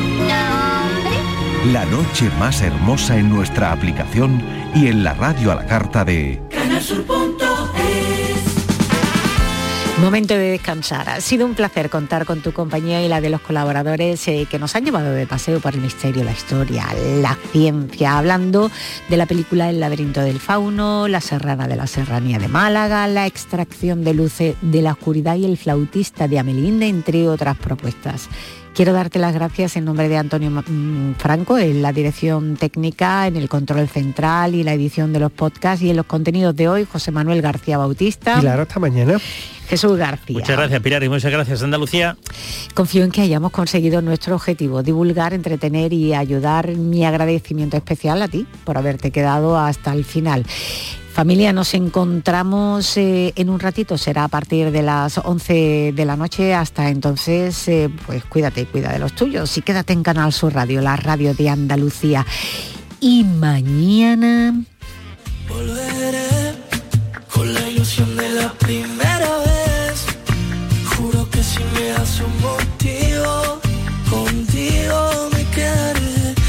La noche más hermosa en nuestra aplicación y en la radio a la carta de canalsur.es. Momento de descansar. Ha sido un placer contar con tu compañía y la de los colaboradores que nos han llevado de paseo por el misterio, la historia, la ciencia, hablando de la película El laberinto del fauno, La serrana de la serranía de Málaga, la extracción de luces de la oscuridad y el flautista de Hamelin, entre otras propuestas. Quiero darte las gracias en nombre de Antonio Franco, en la dirección técnica, en el control central y la edición de los podcasts, y en los contenidos de hoy, José Manuel García Bautista. Pilar, hasta mañana. Jesús García. Muchas gracias, Pilar, y muchas gracias, Andalucía. Confío en que hayamos conseguido nuestro objetivo, divulgar, entretener y ayudar. Mi agradecimiento especial a ti por haberte quedado hasta el final. Familia, nos encontramos en un ratito, será a partir de las 11 de la noche. Hasta entonces, pues cuídate y cuida de los tuyos y quédate en Canal Sur Radio, la radio de Andalucía. Y mañana volveré con la ilusión de la primera vez. Juro que si me das un motivo, contigo me quedaré.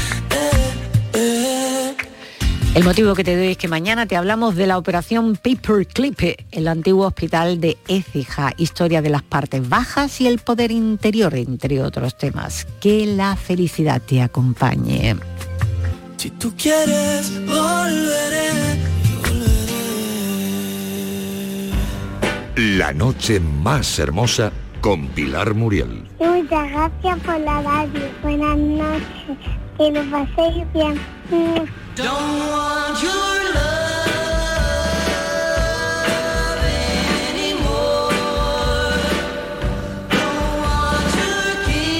El motivo que te doy es que mañana te hablamos de la operación Paperclip, el antiguo hospital de Écija, historia de las partes bajas y el poder interior, entre otros temas. Que la felicidad te acompañe. Si tú quieres, volveré. La noche más hermosa con Pilar Muriel. Muchas gracias por la radio. Buenas noches. Que lo paséis bien. Don't want your love anymore. Don't want your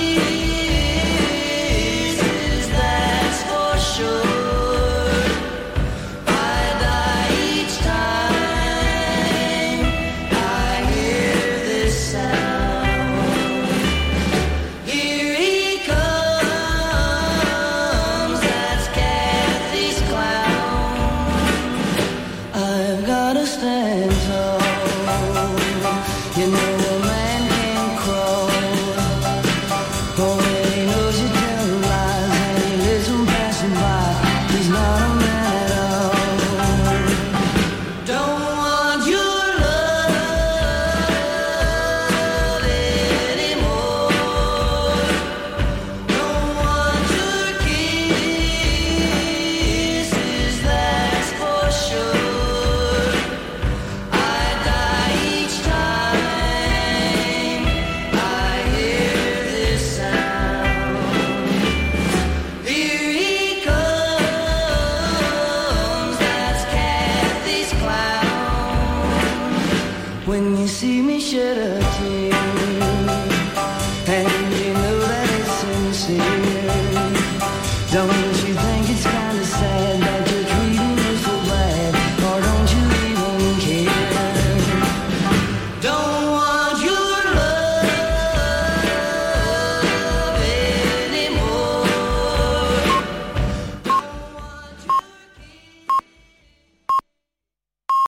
kisses, that's for sure. I die each time I hear this sound. shed a tear, and you know that it's sincere. Don't